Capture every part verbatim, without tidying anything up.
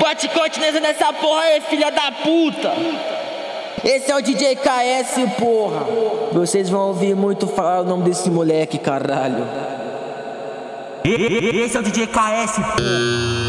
Bote continência nessa porra aí, filha da puta. Esse é o D J K S, porra. Vocês vão ouvir muito falar o nome desse moleque, caralho. Esse é o D J K S, porra.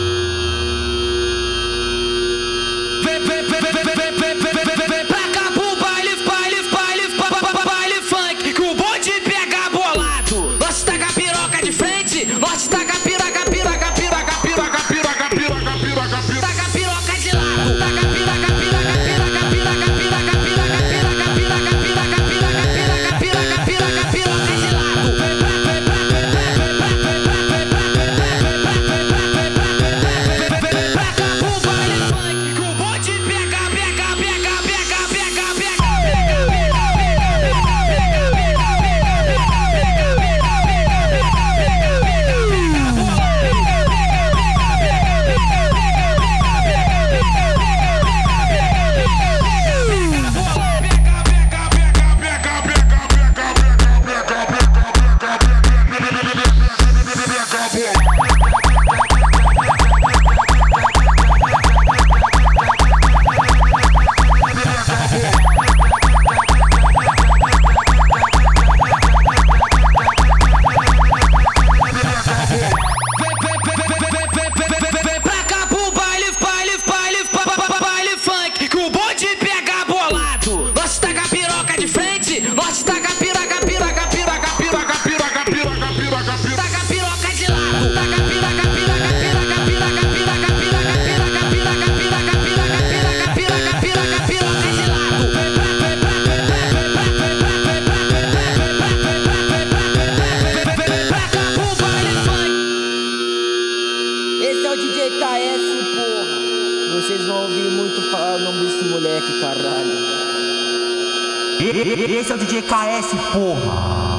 Vocês vão ouvir muito falar o nome desse moleque, caralho. Esse é o D J K S, porra.